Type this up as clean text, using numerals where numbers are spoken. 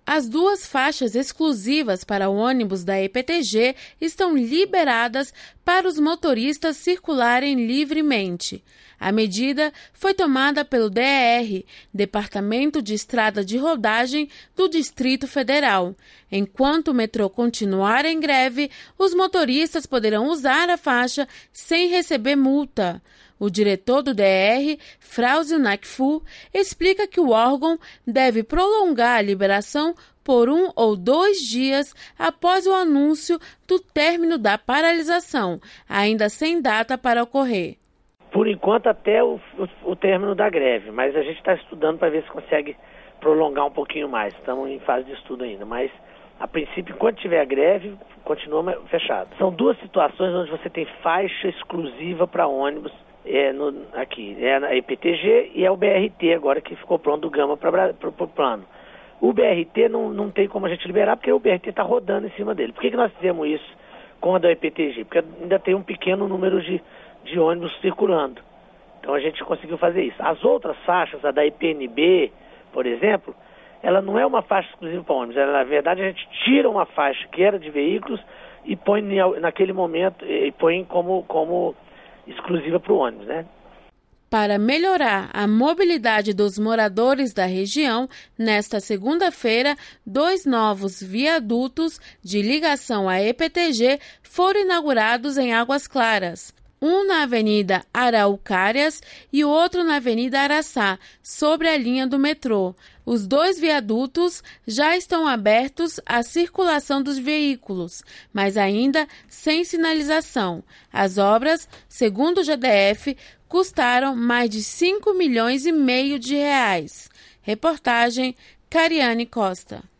As 2 faixas exclusivas para ônibus da EPTG estão liberadas para os motoristas circularem livremente. A medida foi tomada pelo DER, Departamento de Estrada de Rodagem do Distrito Federal. Enquanto o metrô continuar em greve, os motoristas poderão usar a faixa sem receber multa. O diretor do DR, Frauzio Nakfu, explica que o órgão deve prolongar a liberação por 1 ou 2 dias após o anúncio do término da paralisação, ainda sem data para ocorrer. Por enquanto, até o término da greve, mas a gente está estudando para ver se consegue prolongar um pouquinho mais. Estamos em fase de estudo ainda, mas a princípio, enquanto tiver a greve, continua fechado. São 2 situações onde você tem faixa exclusiva para ônibus. Aqui é a EPTG e é o BRT agora que ficou pronto do Gama para o plano. O BRT não tem como a gente liberar porque o BRT está rodando em cima dele. Por que nós fizemos isso com a da EPTG? Porque ainda tem um pequeno número de ônibus circulando. Então a gente conseguiu fazer isso. As outras faixas, a da IPNB, por exemplo, ela não é uma faixa exclusiva para ônibus. Na verdade, a gente tira uma faixa que era de veículos e põe naquele momento e põe como exclusiva para o ônibus, né? Para melhorar a mobilidade dos moradores da região, nesta segunda-feira, 2 novos viadutos de ligação à EPTG foram inaugurados em Águas Claras. Um na Avenida Araucárias e o outro na Avenida Araçá, sobre a linha do metrô. Os 2 viadutos já estão abertos à circulação dos veículos, mas ainda sem sinalização. As obras, segundo o GDF, custaram mais de 5,5 milhões de reais. Reportagem Cariane Costa.